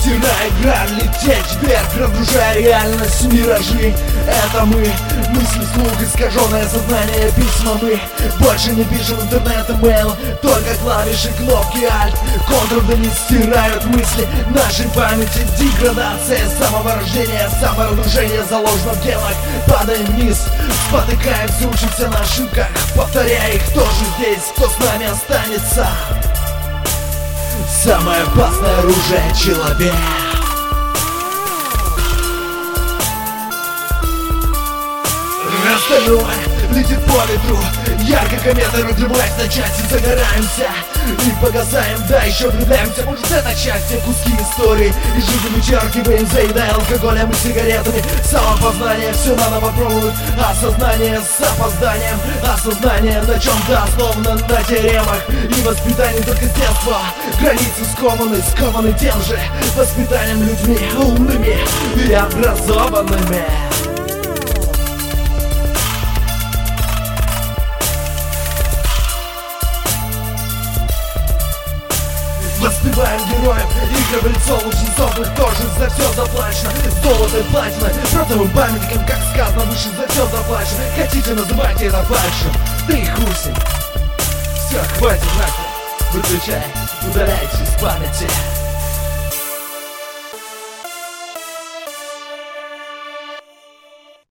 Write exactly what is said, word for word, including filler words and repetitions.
стирая грань, лететь вверх, разрушая реальность, миражи. Это мы, мысли слух, искаженное сознание, письма мы. Больше не пишем интернет, имейл, только клавиши, кнопки, альт, контрол, стирают мысли нашей памяти. Деградация, самовыражение, саморазрушение заложено в генах. Падаем вниз, спотыкаемся, учимся на ошибках, повторяя их. Кто же здесь, кто с нами останется? Самое опасное оружие — человек. Остальное летит по ветру, ярко комета разрываясь на части. Загораемся и погасаем, да еще влюбляемся. Может, это счастье, куски истории из жизни вычеркиваем, заедая алкоголем и сигаретами. Самопознание, все надо попробовать. Осознание с опозданием, осознание на чем-то основано, на теоремах. И воспитание только с детства. Границы скованы, скованы тем же воспитанием, людьми умными и образованными. Воспеваем героев, игры в лицо лучших, их тоже за все заплачено. Золото и платина, правдовым памятником, как сказано выше, за все заплачено. Хотите, называйте это фальшем, да и хуй с ним. Все, хватит нахуй, выключай, удаляйте из памяти.